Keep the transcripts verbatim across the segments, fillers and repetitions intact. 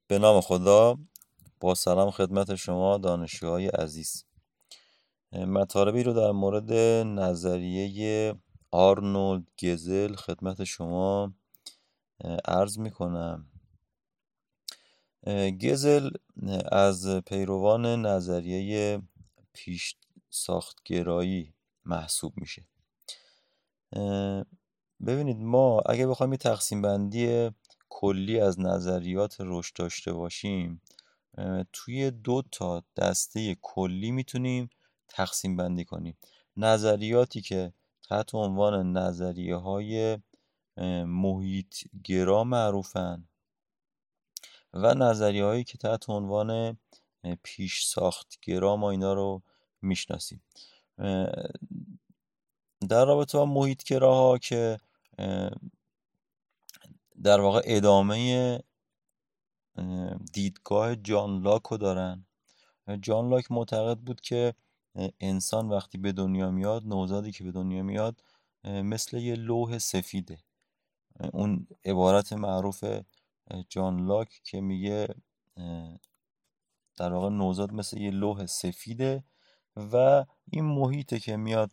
به نام خدا. با سلام خدمت شما دانشجوهای عزیز. مطالبی رو در مورد نظریه آرنولد گزل خدمت شما عرض می کنم. گزل از پیروان نظریه پیش ساختگرایی محسوب میشه. ببینید، ما اگه بخوایم یه تقسیم بندی کلی از نظریات رشد داشته باشیم، توی دو تا دسته کلی میتونیم تقسیم بندی کنیم. نظریاتی که تحت عنوان نظریه های محیط گرا معروفن و نظریه هایی که تحت عنوان پیش ساخت گرا ما اینا رو میشناسیم. در رابطه با محیط گراها که در واقع ادامه دیدگاه جان لاک رو دارن. جان لاک معتقد بود که انسان وقتی به دنیا میاد، نوزادی که به دنیا میاد مثل یه لوح سفیده. اون عبارت معروف جان لاک که میگه در واقع نوزاد مثل یه لوح سفیده و این محیطه که میاد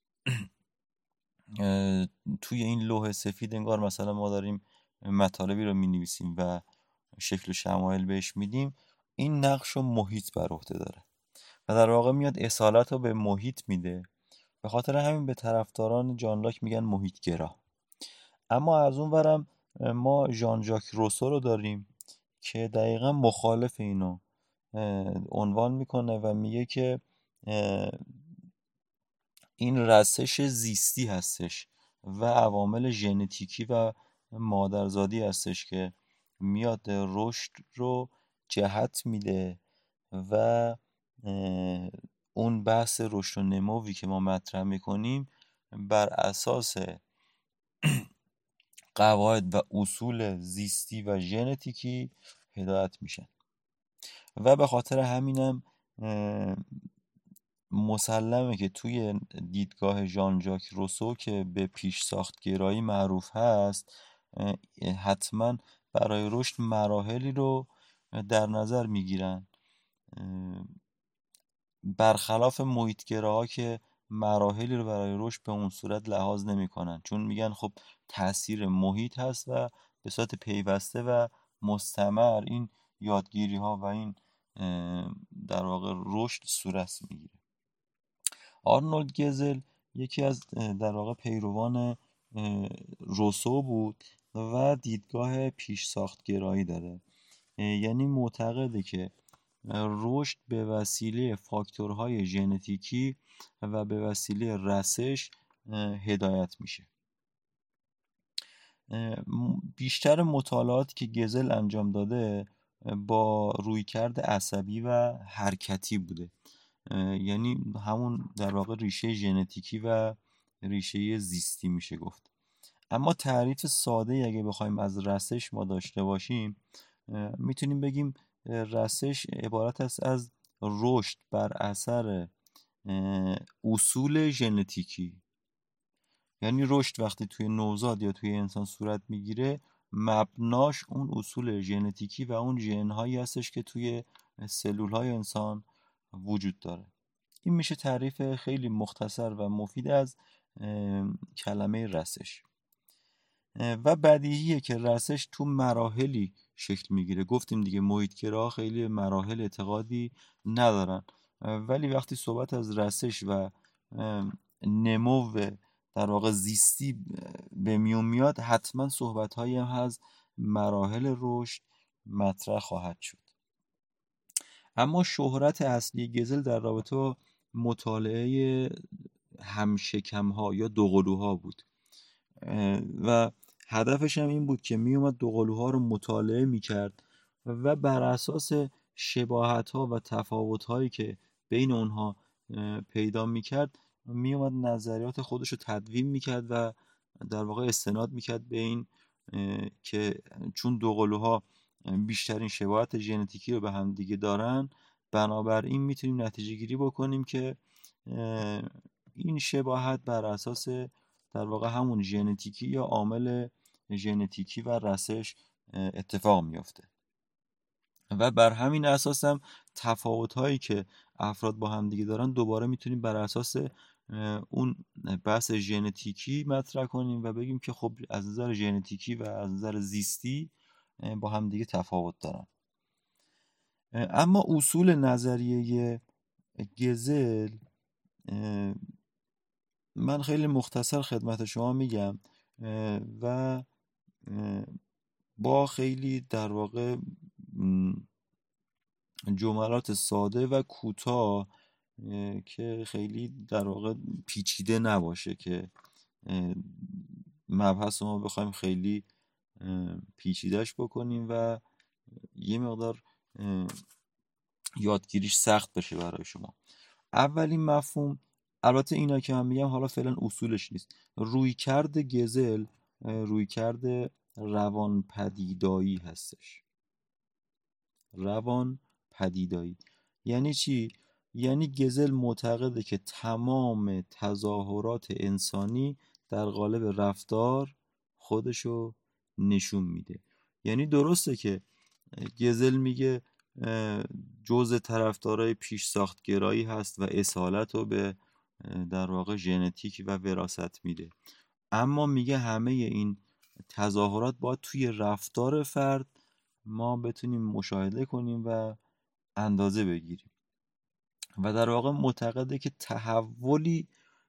توی این لوح سفید انگار مثلا ما داریم مطالبی رو مینویسیم و شکل و شمایل بهش میدیم. این نقش و محیط بر عهده داره و در واقع میاد اصالت رو به محیط میده. به خاطر همین به طرفداران جان لاک میگن محیط گرا. اما از اون ورم ما ژان ژاک روسو رو داریم که دقیقا مخالف اینو عنوان میکنه و میگه که این رسش زیستی هستش و عوامل ژنتیکی و مادرزادی هستش که میاد رشد رو جهت میده و اون بحث رشد و نموی که ما مطرح میکنیم بر اساس قواعد و اصول زیستی و ژنتیکی هدایت میشن و به خاطر همینم مسلمه که توی دیدگاه ژان ژاک روسو که به پیش ساخت گرایی معروف هست، حتما برای رشد مراحلی رو در نظر میگیرن، برخلاف محیط گراها که مراحلی رو برای رشد به اون صورت لحاظ نمیکنن، چون میگن خب تاثیر محیط هست و به صورت پیوسته و مستمر این یادگیری ها و این در واقع رشد صورت میگیره. آرنولد گزل یکی از در واقع پیروان روسو بود و دیدگاه پیش ساخت گرایی داره. یعنی معتقده که رشد به وسیله فاکتورهای ژنتیکی و به وسیله رسش هدایت میشه. بیشتر مطالعاتی که گزل انجام داده با رویکرد عصبی و حرکتی بوده، یعنی همون در واقع ریشه ژنتیکی و ریشه زیستی میشه گفت. اما تعریف ساده اگه بخوایم از رسش ما داشته باشیم، میتونیم بگیم رسش عبارت است از رشد بر اثر اصول ژنتیکی. یعنی رشد وقتی توی نوزاد یا توی انسان صورت میگیره، مبناش اون اصول ژنتیکی و اون ژن‌هایی هستش که توی سلول‌های انسان وجود داره. این میشه تعریف خیلی مختصر و مفید از کلمه رسش. و بدیهیه که رسش تو مراحلی شکل میگیره. گفتیم دیگه محیط گراها خیلی مراحل اعتقادی ندارن، ولی وقتی صحبت از رسش و نمو در واقع زیستی به میون میاد، حتما صحبت هایی هم از مراحل رشد مطرح خواهد شد. اما شهرت اصلی گزل در رابطه با مطالعه همشکم ها یا دوقلوها بود و هدفش هم این بود که می اومد دوقلوها رو مطالعه می کرد و بر اساس شباهت ها و تفاوت هایی که بین اونها پیدا می کرد می اومد نظریات خودش رو تدوین می کرد و در واقع استناد می کرد به این که چون دوقلوها بیشترین شباهت ژنتیکی رو به هم دیگه دارن، بنابراین میتونیم نتیجه گیری بکنیم که این شباهت بر اساس در واقع همون ژنتیکی یا عامل ژنتیکی و رسش اتفاق میفته. و بر همین اساس هم تفاوت‌هایی که افراد با هم دیگه دارن دوباره میتونیم بر اساس اون بحث ژنتیکی مطرح کنیم و بگیم که خب از نظر ژنتیکی و از نظر زیستی با هم دیگه تفاوت دارن. اما اصول نظریه گزل من خیلی مختصر خدمت شما میگم و با خیلی در واقع جملات ساده و کوتاه که خیلی در واقع پیچیده نباشه که مبحث ما بخوایم خیلی پیچیدهش بکنیم و یه مقدار یادگیریش سخت بشه برای شما. اولین مفهوم، البته اینا که من میگم حالا فعلا اصولش نیست، رویکرد گزل رویکرد روان پدیدایی هستش. روان پدیدایی یعنی چی؟ یعنی گزل معتقده که تمام تظاهرات انسانی در قالب رفتار خودشو نشون میده. یعنی درسته که گزل میگه جزء طرفدارای پیش ساخت گرایی هست و اصالت رو به در واقع ژنتیک و وراثت میده، اما میگه همه این تظاهرات باید توی رفتار فرد ما بتونیم مشاهده کنیم و اندازه بگیریم و در واقع معتقده که تحولی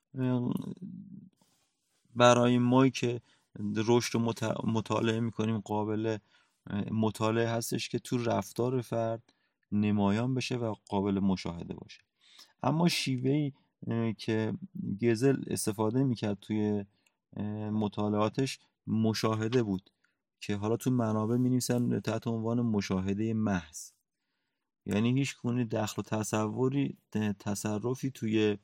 برای ما که رشد رو مطالعه میکنیم قابل مطالعه هستش که تو رفتار فرد نمایان بشه و قابل مشاهده باشه. اما شیوهی که گزل استفاده میکرد توی مطالعاتش مشاهده بود که حالا تو منابع می‌نویسن تحت عنوان مشاهده محض. یعنی هیچ گونه دخل و تصوری تصرفی توی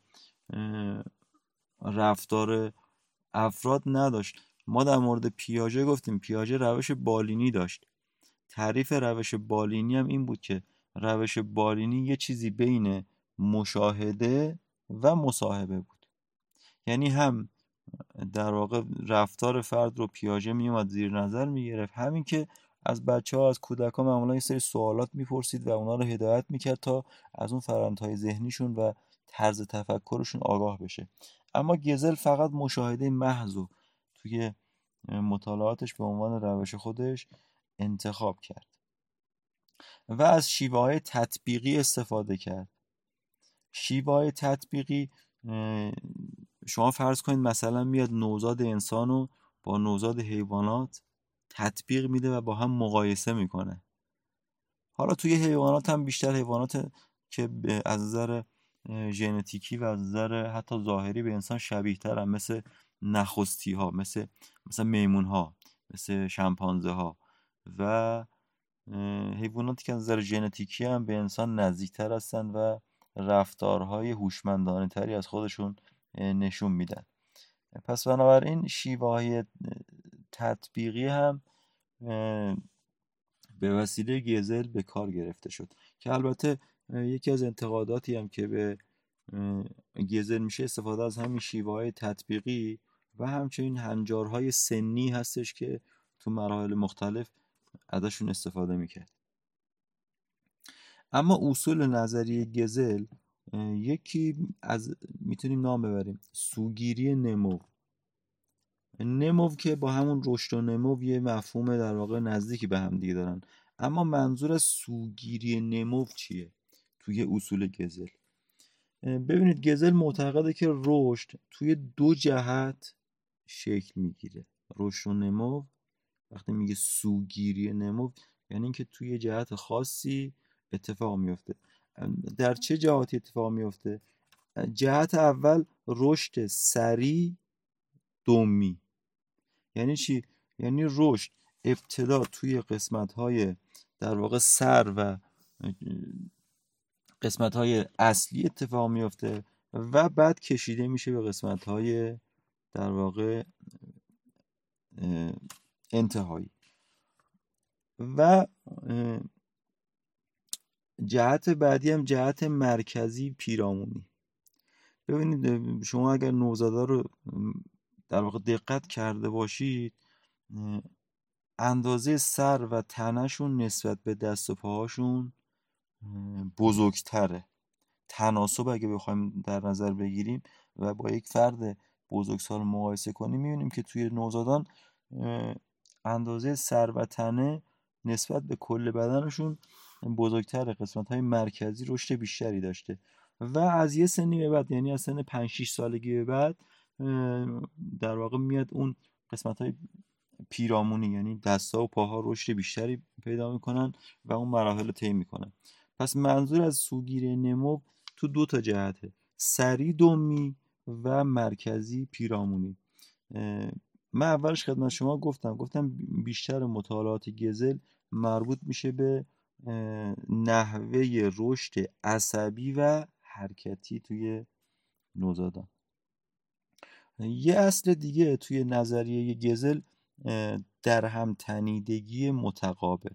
رفتار افراد نداشت. ما در مورد پیاژه گفتیم پیاژه روش بالینی داشت. تعریف روش بالینی هم این بود که روش بالینی یه چیزی بین مشاهده و مصاحبه بود. یعنی هم در واقع رفتار فرد رو پیاژه میومد زیر نظر میگرفت، همین که از بچه ها از کودکان معمولا یه سری سوالات میپرسید و اونا رو هدایت میکرد تا از اون فرآیندهای ذهنیشون و طرز تفکرشون آگاه بشه. اما گزل فقط مشاهده محض رو توی مطالعاتش به عنوان روش خودش انتخاب کرد و از شیوه های تطبیقی استفاده کرد. شیوه های تطبیقی، شما فرض کنید مثلا میاد نوزاد انسانو با نوزاد حیوانات تطبیق میده و با هم مقایسه میکنه. حالا توی حیوانات هم بیشتر حیوانات که از نظر ژنتیکی و از نظر حتی ظاهری به انسان شبیه تر هم، مثل نخستی ها، مثل مثلا میمون ها، مثل شامپانزه ها و حیواناتی که از نظر ژنتیکی هم به انسان نزدیکتر هستن و رفتارهای هوشمندانه تری از خودشون نشون میدن. پس بنابراین شیوه های تطبیقی هم به وسیله گزل به کار گرفته شد که البته یکی از انتقاداتی هم که به گزل میشه استفاده از همین شیوه های تطبیقی و همچنین هنجارهای سنی هستش که تو مراحل مختلف ازشون استفاده میکرد. اما اصول نظریه گزل یکی از میتونیم نام ببریم سوگیری نمو. نمو که با همون رشد و نمو یه مفهوم در واقع نزدیکی به هم دیگه دارن، اما منظور از سوگیری نمو چیه توی اصول گزل؟ ببینید گزل معتقده که رشد توی دو جهت شکل میگیره. رشد و نمو وقتی میگه سوگیری نمو یعنی اینکه توی جهت خاصی اتفاق میفته. در چه جهاتی اتفاق میفته؟ جهت اول رشد سریع دمی. یعنی چی؟ یعنی رشد ابتدا توی قسمت‌های در واقع سر و قسمت‌های اصلی اتفاق میفته و بعد کشیده میشه به قسمت‌های در واقع انتهایی. و جهت بعدی هم جهت مرکزی پیرامونی. ببینید شما اگر نوزادا رو در واقع دقت کرده باشید اندازه سر و تنشون نسبت به دست و پاهاشون بزرگتره. تناسب اگه بخوایم در نظر بگیریم و با یک فرد بزرگسال مقایسه کنیم، میبینیم که توی نوزادان اندازه سر و تنه نسبت به کل بدنشون بزرگتره، قسمت های مرکزی رشد بیشتری داشته و از یه سنی به بعد، یعنی از سن پنج شش سالگی به بعد در واقع میاد اون قسمت های پیرامونی، یعنی دست‌ها و پاها رشد بیشتری پیدا میکنن و اون مراحل رو طی میکنن. پس منظور از سوگیری نمو تو دو تا جهته: سری دمی و مرکزی پیرامونی. من اولش خدمت شما گفتم گفتم بیشتر مطالعات گزل مربوط میشه به نحوه رشد عصبی و حرکتی توی نوزادان. یه اصل دیگه توی نظریه گزل در هم تنیدگی متقابل.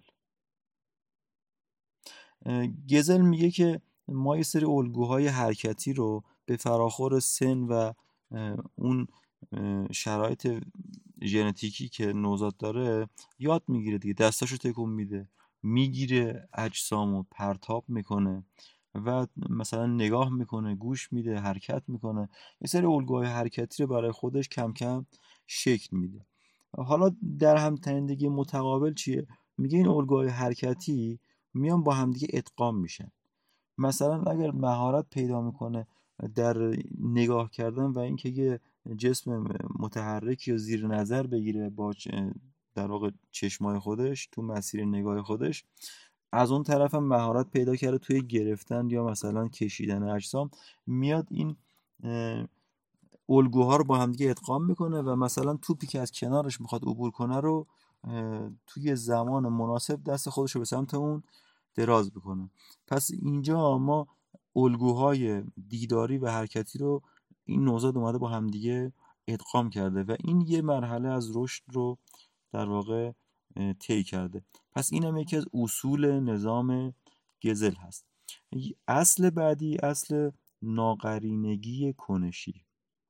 گزل میگه که ما یه سری الگوهای حرکتی رو به فراخور سن و اون شرایط ژنتیکی که نوزاد داره یاد میگیره دیگه. دستاشو تکون میده، میگیره اجسامو پرتاب میکنه و مثلا نگاه میکنه، گوش میده، حرکت میکنه. یه سری الگوهای حرکتی رو برای خودش کم کم شکل میده. حالا در هم تنیدگی متقابل چیه؟ میگه این الگوهای حرکتی میان با همدیگه ادغام میشن. مثلا اگر مهارت پیدا میکنه در نگاه کردن و اینکه یه جسم متحرکی رو زیر نظر بگیره با در واقع چشمای خودش تو مسیر نگاه خودش، از اون طرف هم مهارت پیدا کرده توی گرفتن یا مثلا کشیدن اجسام، میاد این الگوها رو با همدیگه ادغام میکنه و مثلا توپی که از کنارش میخواد عبور کنه رو توی زمان مناسب دست خودش رو به سمت اون دراز بکنه. پس اینجا ما الگوهای دیداری و حرکتی رو این نوزاد اومده با همدیگه ادغام کرده و این یه مرحله از رشد رو در واقع طی کرده. پس این هم یکی از اصول نظام گزل هست. اصل بعدی اصل ناقرینگی کنشی.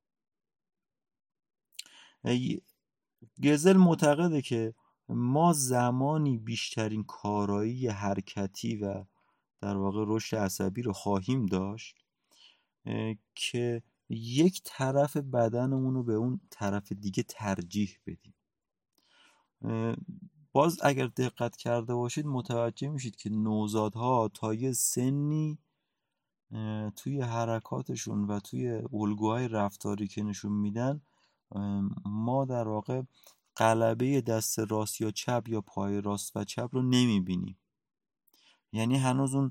گزل معتقده که ما زمانی بیشترین کارایی حرکتی و در واقع رشد عصبی رو خواهیم داشت که یک طرف بدنمون رو به اون طرف دیگه ترجیح بدیم. باز اگر دقت کرده باشید متوجه میشید که نوزادها تا یه سنی توی حرکاتشون و توی الگوهای رفتاری که نشون میدن ما در واقع غلبه دست راست یا چپ یا پای راست و چپ رو نمیبینیم. یعنی هنوز اون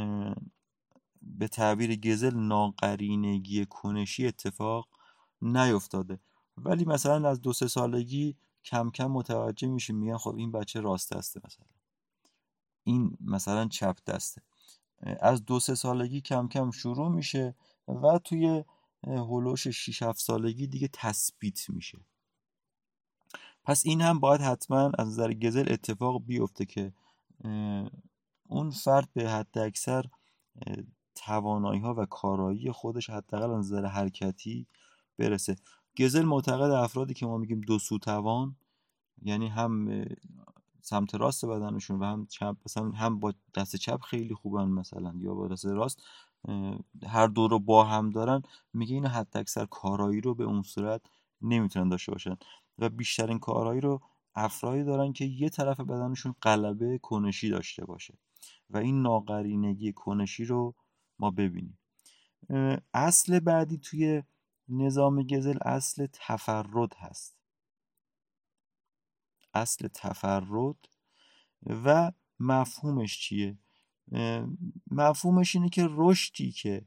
به تعبیر گزل ناقرینگی کنشی اتفاق نیفتاده، ولی مثلا از دو سه سالگی کم کم متوجه میشیم، میگن خب این بچه راست دسته، مثلا این مثلا چپ دسته. از دو سه سالگی کم کم شروع میشه و توی هولوش شش هفت سالگی دیگه تثبیت میشه. پس این هم باید حتما از نظر گزل اتفاق بیفته که اون فرد به حد اکثر توانایی ها و کارایی خودش حداقل از نظر حرکتی برسه. گزل معتقد افرادی که ما میگیم دو سو توان، یعنی هم سمت راست بدنشون و هم چپ، مثلا هم با دست چپ خیلی خوبن مثلا یا با دست راست، هر دو رو با هم دارن، میگه اینا حد اکثر کارایی رو به اون صورت نمیتونن داشته باشن و بیشترین کارایی رو افرادی دارن که یه طرف بدنشون غلبه کنشی داشته باشه و این ناقرینگی کنشی رو ما ببینیم. اصل بعدی توی نظام گزل اصل تفرد هست. اصل تفرد و مفهومش چیه؟ مفهومش اینه که رشدی که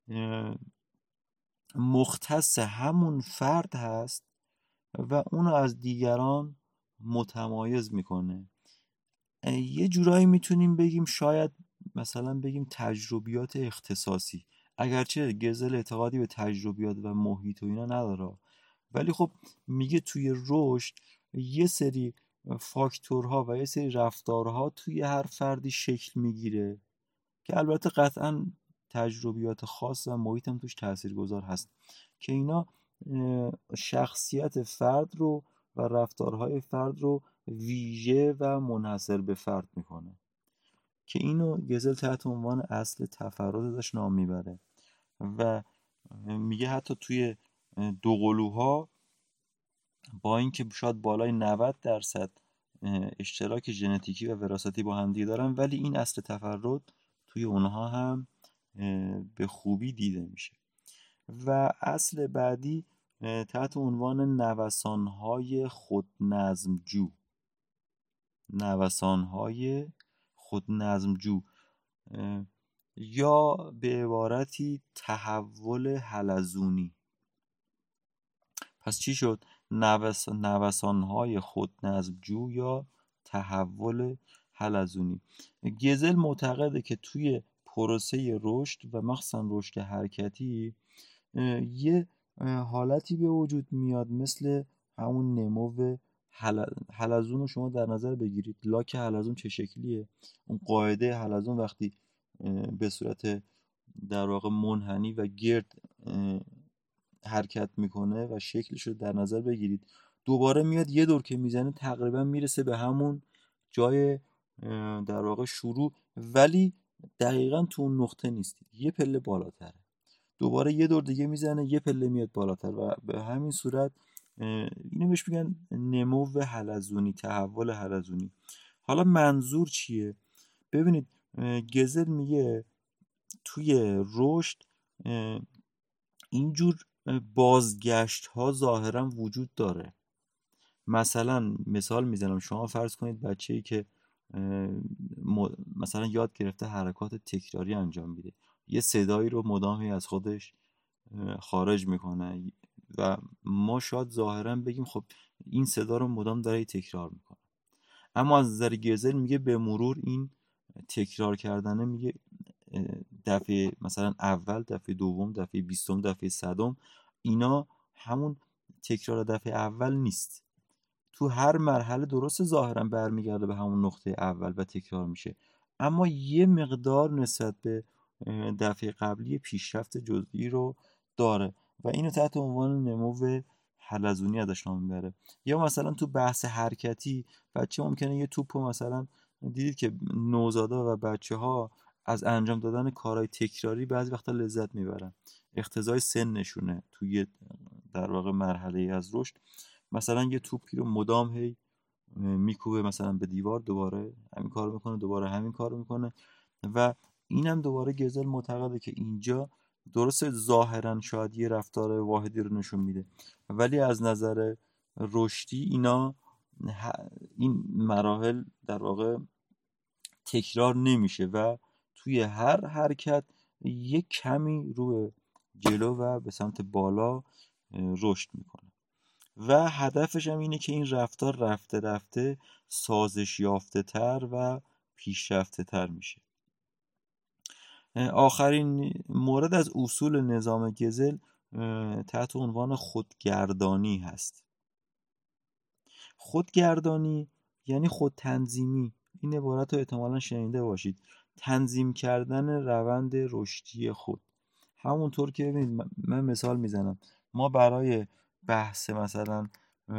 مختص همون فرد هست و اونو از دیگران متمایز میکنه. یه جورایی میتونیم بگیم شاید مثلا بگیم تجربیات اختصاصی، اگرچه گزل اعتقادی به تجربیات و محیط و اینا نداره، ولی خب میگه توی رشد یه سری فاکتورها و یه سری رفتارها توی هر فردی شکل میگیره که البته قطعا تجربیات خاص و محیط هم توش تاثیرگذار هست که اینا شخصیت فرد رو و رفتارهای فرد رو ویژه و منحصر به فرد میکنه که اینو گزل تحت عنوان اصل تفرد ازش نام میبره و میگه حتی توی دوقلوها با اینکه شاید بالای نود درصد اشتراک ژنتیکی و وراثتی با هم دیگه دارن، ولی این اصل تفرد توی اونها هم به خوبی دیده میشه. و اصل بعدی تحت عنوان نوسانهای خودنظمجو نوسانهای خودنظمجو یا به عبارتی تحول حلزونی. پس چی شد؟ نوس... نوسانهای خودنظمجو یا تحول حلزونی. گزل معتقده که توی پروسه رشد و مخصوصا رشد حرکتی یه حالتی به وجود میاد مثل همون نمو حل... حلزون رو شما در نظر بگیرید. لاک حلزون چه شکلیه؟ اون قاعده حلزون وقتی به صورت در واقع منحنی و گرد حرکت میکنه و شکلش رو در نظر بگیرید، دوباره میاد یه دور که میزنه تقریبا میرسه به همون جای در واقع شروع، ولی دقیقا تو اون نقطه نیست، یه پله بالاتره. دوباره یه دور دیگه میزنه، یه پله میاد بالاتر و به همین صورت اینو بهش میگن نمو حلزونی، تحول حلزونی. حالا منظور چیه؟ ببینید گزل میگه توی رشد اینجور بازگشت ها ظاهرا وجود داره. مثلا مثال میزنم، شما فرض کنید بچه‌ای که مثلا یاد گرفته حرکات تکراری انجام میده، یه صدایی رو مدام از خودش خارج میکنه و ما شاید ظاهرا بگیم خب این صدا رو مدام داره تکرار میکنه، اما از نظر گزل میگه به مرور این تکرار کردنه، میگه دفعه مثلا اول، دفعه دوم، دفعه بیستم، دفعه صدم، اینا همون تکرار دفعه اول نیست. تو هر مرحله درست ظاهرا برمیگرده به همون نقطه اول و تکرار میشه، اما یه مقدار نسبت به دفعه قبلی پیشرفت جزئی رو داره و اینو تحت عنوان نمو حلزونی ازش نام میبره. یا مثلا تو بحث حرکتی بچه ممکنه یه توپو مثلا دیدید که نوزادا و بچه ها از انجام دادن کارهای تکراری بعضی وقتا لذت میبرن، اقتضای سنشونه توی در واقع مرحله از رشد. مثلا یه توپی رو مدام هی میکوبه مثلا به دیوار، دوباره همین کارو میکنه، دوباره همین کارو میکنه و اینم دوباره گزل معتقده که اینجا درست ظاهرا شاید یه رفتار واحدی رو نشون میده، ولی از نظر رشدی اینا این مراحل در واقع تکرار نمیشه و توی هر حرکت یک کمی رو جلو و به سمت بالا رشد میکنه و هدفش هم اینه که این رفتار رفته رفته سازش یافته تر و پیشرفته تر میشه. آخرین مورد از اصول نظام گزل تحت عنوان خودگردانی هست. خودگردانی یعنی خودتنظیمی. این عبارت رو احتمالا شنیده باشید، تنظیم کردن روند رشدی خود. همونطور که ببینید من مثال میزنم، ما برای بحث مثلا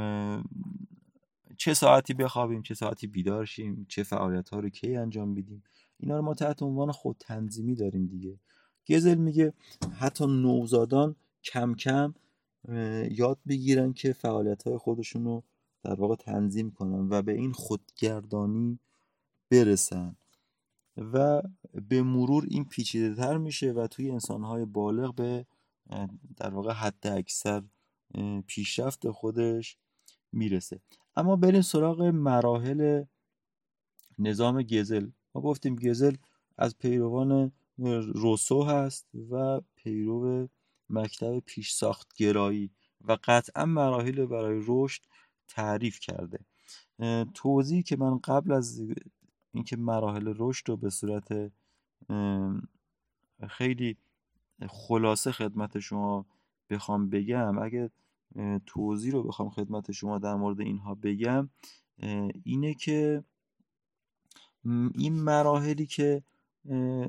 چه ساعتی بخوابیم، چه ساعتی بیدار شیم، چه فعالیت ها رو کی انجام بدیم، اینا رو ما تحت عنوان خودتنظیمی داریم دیگه. گزل میگه حتی نوزادان کم کم یاد بگیرن که فعالیت های خودشون رو در واقع تنظیم کنن و به این خودگردانی برسن و به مرور این پیچیده تر میشه و توی انسانهای بالغ به در واقع حد اکثر پیشرفت خودش میرسه. اما بریم سراغ مراحل نظام گزل. ما گفتیم گزل از پیروان روسو هست و پیرو مکتب پیش ساخت گرایی و قطعا مراحل برای رشد تعریف کرده. توضیحی که من قبل از اینکه مراحل رشد رو به صورت خیلی خلاصه خدمت شما بخوام بگم، اگه توضیح رو بخوام خدمت شما در مورد اینها بگم، اینه که این مراحلی که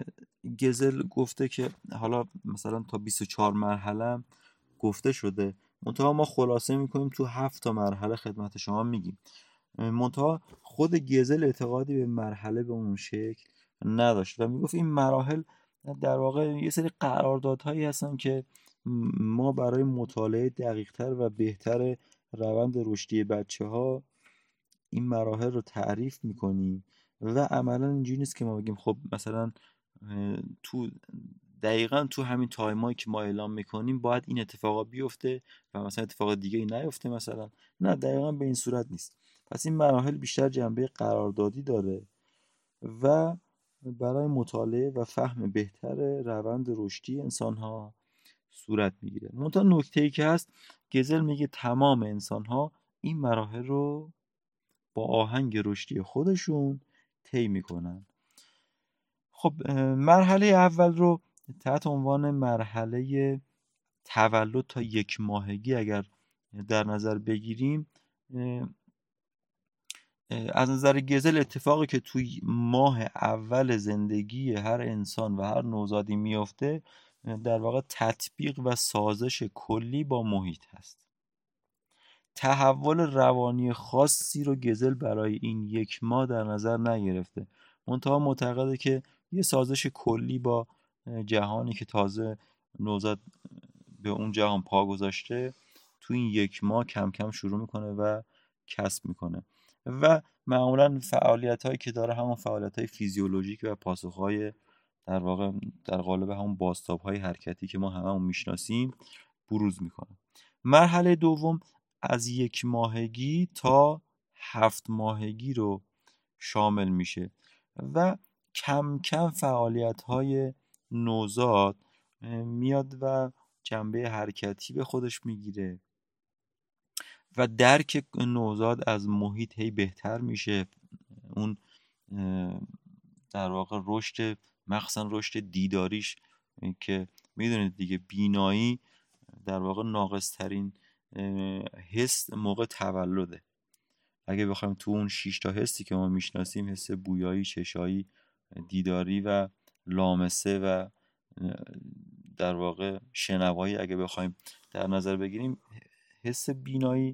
گزل گفته که حالا مثلا تا بیست و چهار مرحله گفته شده، منتها ما خلاصه میکنیم تو هفت تا مرحله خدمت شما میگیم. منتها خود گزل اعتقادی به مرحله به اون شکل نداشت و میگفت این مراحل در واقع یه سری قراردادهایی هستن که ما برای مطالعه دقیقتر و بهتر روند رشدی بچه ها این مراحل رو تعریف میکنیم و عملا اینجوری نیست که ما بگیم خب مثلا تو دقیقا تو همین تایمایی که ما اعلام میکنیم باید این اتفاقا بیفته و مثلا اتفاق دیگه ای نیفته مثلا. نه، دقیقا به این صورت نیست. پس این مراحل بیشتر جنبه قراردادی داره و برای مطالعه و فهم بهتر روند رشدی انسان ها صورت میگیره. منتها نکته ای که هست، گزل میگه تمام انسان ها این مراحل رو با آهنگ رشدی خودشون طی میکنن. خب مرحله اول رو تحت عنوان مرحله تولد تا یک ماهگی اگر در نظر بگیریم، از نظر گزل اتفاقی که توی ماه اول زندگی هر انسان و هر نوزادی میفته در واقع تطبیق و سازش کلی با محیط هست. تحول روانی خاصی رو گزل برای این یک ماه در نظر نگرفته، منتها معتقده که یه سازش کلی با جهانی که تازه نوزاد به اون جهان پا گذاشته تو این یک ماه کم کم شروع میکنه و کسب میکنه و معمولا فعالیت هایی که داره همون فعالیت های فیزیولوژیک و پاسخ های در واقع در قالب همون بازتاب های حرکتی که ما هممون میشناسیم بروز میکنه. مرحله دوم از یک ماهگی تا هفت ماهگی رو شامل میشه و کم کم فعالیت های نوزاد میاد و جنبه حرکتی به خودش میگیره و درک نوزاد از محیط هی بهتر میشه. اون در واقع رشد، مخصوصا رشد دیداریش که میدونید دیگه، بینایی در واقع ناقص ترین حس موقع تولده. اگه بخوایم تو اون شش تا حسی که ما میشناسیم، حس بویایی، چشایی، دیداری و لامسه و در واقع شنوایی، اگه بخوایم در نظر بگیریم، حس بینایی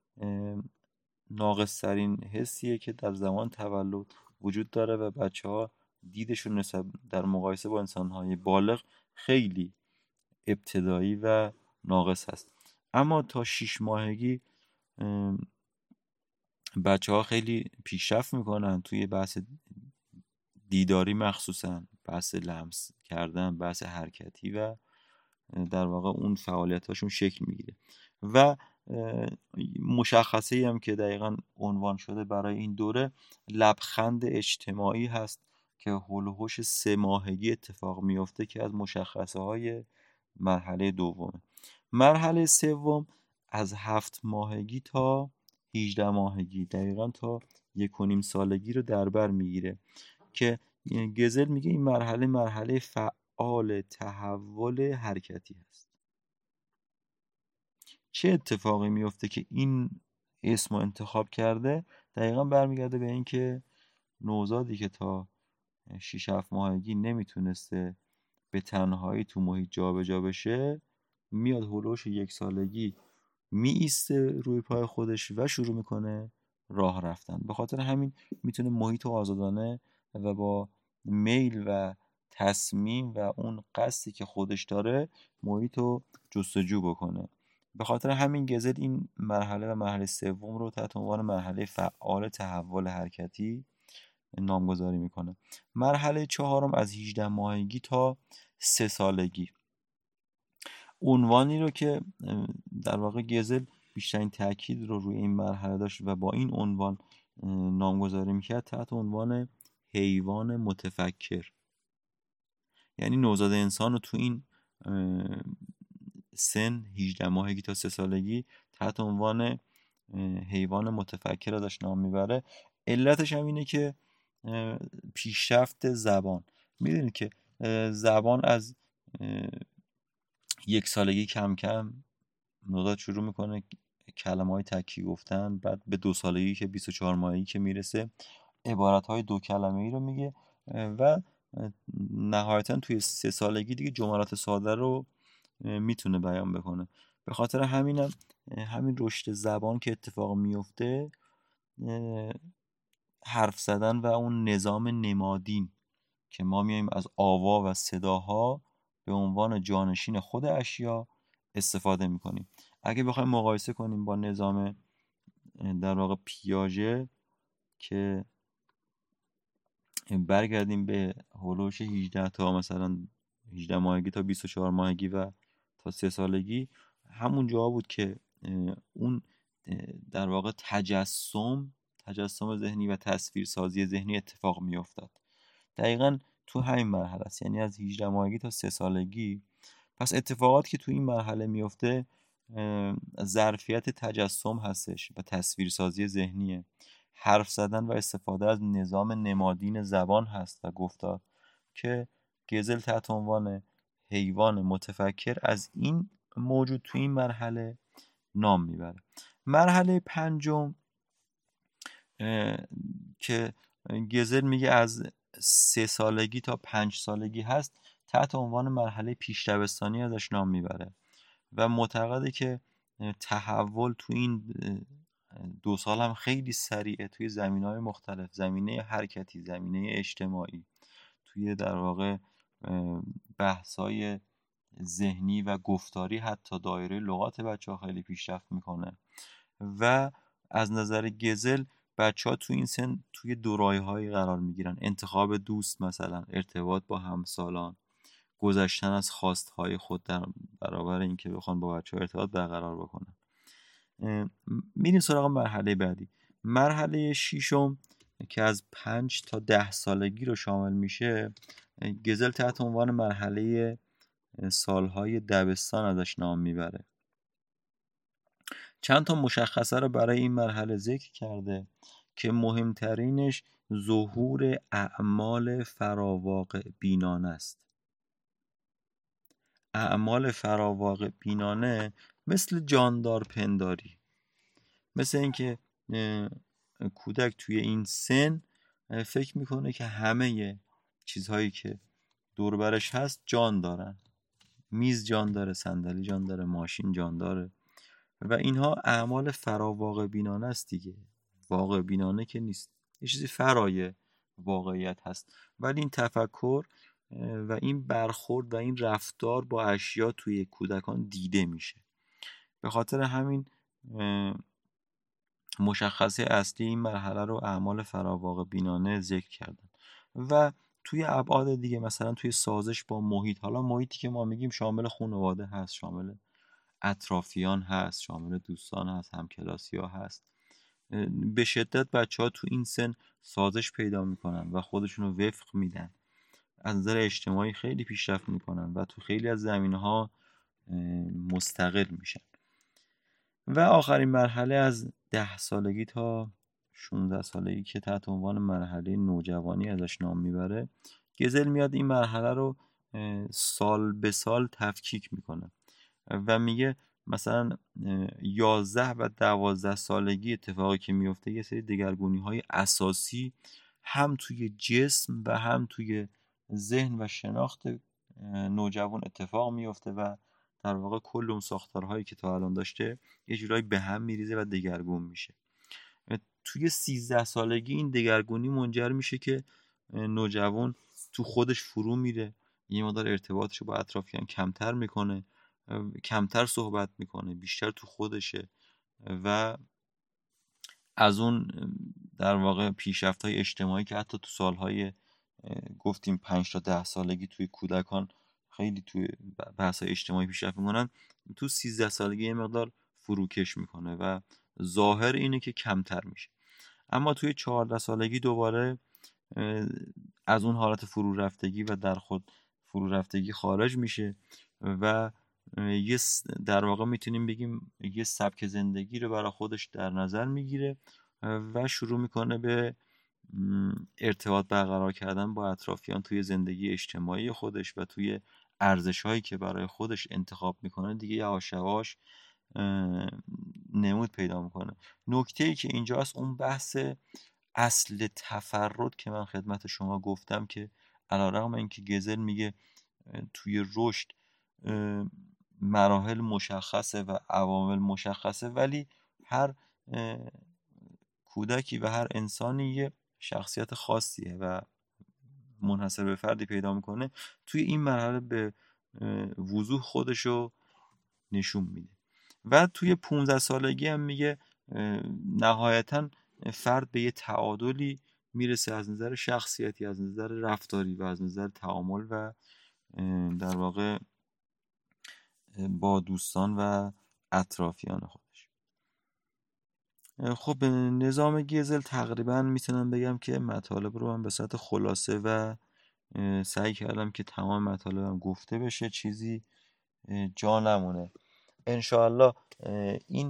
ناقص ترین حسیه که در زمان تولد وجود داره و بچه ها دیدشون نسبت در مقایسه با انسان‌های بالغ خیلی ابتدایی و ناقص هست. اما تا شش ماهگی بچه ها خیلی پیشرفت میکنن توی بحث دیداری، مخصوصا بحث لمس کردن، بحث حرکتی و در واقع اون فعالیت هاشون شکل میگیره و مشخصه هم که دقیقا عنوان شده برای این دوره لبخند اجتماعی هست که هول و هوش سه ماهگی اتفاق میفته که از مشخصه های مرحله دومه. مرحله سوم از هفت ماهگی تا هجده ماهگی، دقیقا تا یک و نیم سالگی رو در بر میگیره که گزل میگه این مرحله مرحله فعال تحول حرکتی هست. چه اتفاقی میفته که این اسم رو انتخاب کرده؟ دقیقا برمیگرده به این که نوزادی که تا شش هفت ماهگی نمیتونسته به تنهایی تو محیط جابجا بشه، میاد هولوش یک سالگی می ایسته روی پای خودش و شروع میکنه راه رفتن. به خاطر همین میتونه محیط رو آزادانه و با میل و تصمیم و اون قصدی که خودش داره محیط رو جستجو بکنه. به خاطر همین گزل این مرحله و مرحله سوم رو تحت عنوان مرحله فعال تحول حرکتی نامگذاری میکنه. مرحله چهارم از هجده ماهگی تا سه سالگی، عنوانی رو که در واقع گزل بیشترین تاکید رو روی این مرحله داشت و با این عنوان نامگذاری میکرد تحت عنوان حیوان متفکر. یعنی نوزاد انسان رو تو این سن هجده ماهگی تا سه سالگی تحت عنوان حیوان متفکر ازش نام میبره. علتش هم اینه که پیشرفت زبان، میدونید که زبان از یک سالگی کم کم نوزاد شروع میکنه کلمه های تکی گفتن، بعد به دو سالگی که بیست و چهار ماهگی که میرسه عبارت های دو کلمه ای رو میگه و نهایتا توی سه سالگی دیگه جملات ساده رو میتونه بیان بکنه. به خاطر همینم همین رشد زبان که اتفاق میفته، حرف زدن و اون نظام نمادین که ما میایم از آوا و صداها به عنوان جانشین خود اشیا استفاده میکنیم. اگه بخوایم مقایسه کنیم با نظام در واقع پیاژه که برگردیم به هولوش هجده تا مثلا هجده ماهگی تا بیست و چهار ماهگی و تا سه سالگی، همون جا بود که اون در واقع تجسم تجسم ذهنی و تصویرسازی ذهنی اتفاق می افتاد. دقیقاً تو همین مرحله است، یعنی از هجده ماهگی تا سه سالگی. پس اتفاقاتی که تو این مرحله میفته ظرفیت تجسم هستش و تصویرسازی ذهنیه، حرف زدن و استفاده از نظام نمادین زبان هست و گفتار که گزل تحت عنوان حیوان متفکر از این موجود تو این مرحله نام میبره. مرحله پنجم که گزل میگه از سه سالگی تا پنج سالگی هست، تحت عنوان مرحله پیش دبستانی ازش نام میبره و معتقده که تحول تو این دو سال هم خیلی سریعه توی زمینه‌های مختلف، زمینه حرکتی، زمینه اجتماعی، توی در واقع بحث‌های ذهنی و گفتاری، حتی دایره لغات بچه‌ها خیلی پیشرفت میکنه و از نظر گزل بچه ها تو این سن توی دورایه‌هایی قرار میگیرن، انتخاب دوست مثلا، ارتباط با همسالان، گذشتن از خواستهای خود در برابر اینکه بخوان با بچه ها ارتباط برقرار بکنن. میریم سراغ مرحله بعدی، مرحله ششم که از پنج تا ده سالگی رو شامل میشه. گزل تحت عنوان مرحله سالهای دبستان ازش نام میبره. چند تا مشخصه رو برای این مرحله ذکر کرده که مهمترینش ظهور اعمال فراواقع بینانه است. اعمال فراواقع بینانه مثل جاندار پنداری، مثل اینکه کودک توی این سن فکر میکنه که همه چیزهایی که دور برش هست جان دارن، میز جان داره، صندلی جان داره، ماشین جان داره و اینها اعمال فراواقع بینانه است دیگه. واقع بینانه که نیست، یه چیزی فرای واقعیت هست، ولی این تفکر و این برخورد و این رفتار با اشیا توی کودکان دیده میشه. به خاطر همین مشخصه اصلی این مرحله رو اعمال فراواقع بینانه ذکر کردن و توی ابعاد دیگه، مثلا توی سازش با محیط، حالا محیطی که ما میگیم شامل خانواده هست، شامل اطرافیان هست، شامل دوستان هست، همکلاسی ها هست. به شدت بچه ها تو این سن سازش پیدا میکنن و خودشون رو وفق میدن، از نظر اجتماعی خیلی پیشرفت میکنن و تو خیلی از زمینه ها مستقل میشن. و آخرین مرحله از ده سالگی تا شانزده سالگی که تحت عنوان مرحله نوجوانی ازش نام میبره، گزل میاد این مرحله رو سال به سال تفکیک میکنه و میگه مثلا یازده و دوازده سالگی اتفاقی که میفته یه سری دگرگونی های اساسی هم توی جسم و هم توی ذهن و شناخت نوجوان اتفاق میفته و در واقع کل اون ساختارهایی که تا الان داشته یه جورایی به هم میریزه و دگرگون میشه. توی سیزده سالگی این دگرگونی منجر میشه که نوجوان تو خودش فرو میره، یه مقدار ارتباطش با اطرافیان کمتر میکنه، کمتر صحبت میکنه، بیشتر تو خودشه و از اون در واقع پیشرفت‌های اجتماعی که حتی تو سالهای گفتیم پنج تا ده سالگی توی کودکان خیلی توی بحث‌های اجتماعی پیشرفت میکنن، تو سیزده سالگی یه مقدار فروکش میکنه و ظاهر اینه که کمتر میشه. اما توی چهارده سالگی دوباره از اون حالت فرو رفتگی و در خود فرو رفتگی خارج میشه و یه در واقع میتونیم بگیم یه سبک زندگی رو برای خودش در نظر میگیره و شروع میکنه به ارتباط برقرار کردن با اطرافیان توی زندگی اجتماعی خودش و توی ارزش‌هایی که برای خودش انتخاب میکنه دیگه یواش یواش نمود پیدا میکنه. نکته‌ای که اینجا هست اون بحث اصل تفرد که من خدمت شما گفتم که علیرغم اینکه گزل میگه توی رشد مراحل مشخصه و عوامل مشخصه، ولی هر کودکی و هر انسانی یه شخصیت خاصیه و منحصر به فردی پیدا میکنه، توی این مرحله به وضوح خودشو نشون میده. و توی پونزده سالگی هم میگه نهایتا فرد به یه تعادلی میرسه از نظر شخصیتی، از نظر رفتاری و از نظر تعامل و در واقع با دوستان و اطرافیان خودش. خب نظام گزل تقریبا میتونم بگم که مطالب رو من به صورت خلاصه و سعی کردم که تمام مطالبم گفته بشه، چیزی جا نمونه. انشاءالله این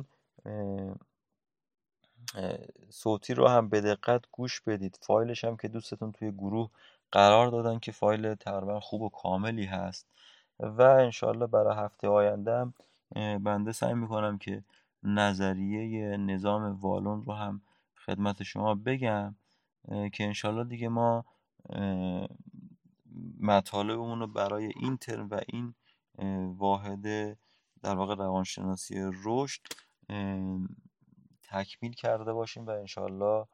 صوتی رو هم به دقت گوش بدید. فایلش هم که دوستتون توی گروه قرار دادن که فایل تقریبا خوب و کاملی هست و انشاءالله برای هفته آینده هم بنده سعی میکنم که نظریه نظام والون رو هم خدمت شما بگم که انشاءالله دیگه ما مطالبمون رو برای این ترم و این واحد در واقع روانشناسی رشد تکمیل کرده باشیم و انشاءالله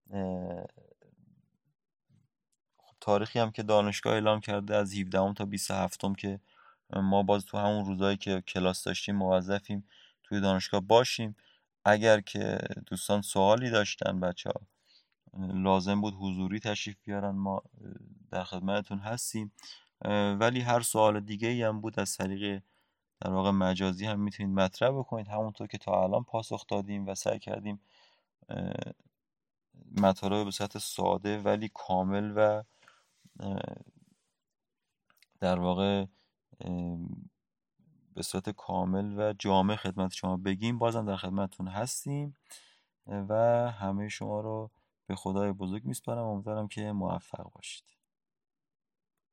خب تاریخی هم که دانشگاه اعلام کرده از هفدهم تا بیست و هفتم که ما باز تو همون روزایی که کلاس داشتیم موظفیم توی دانشگاه باشیم. اگر که دوستان سوالی داشتن بچه ها لازم بود حضوری تشریف بیارن، ما در خدمتتون هستیم، ولی هر سوال دیگه ای هم بود از طریق در واقع مجازی هم میتونید مطرح بکنید، همونطور که تا الان پاسخ دادیم و سعی کردیم مطالب به صورت ساده ولی کامل و در واقع به صورت کامل و جامع خدمت شما بگیم. بازم در خدمتتون هستیم و همه شما رو به خدای بزرگ میسپارم. امیدوارم که موفق باشید.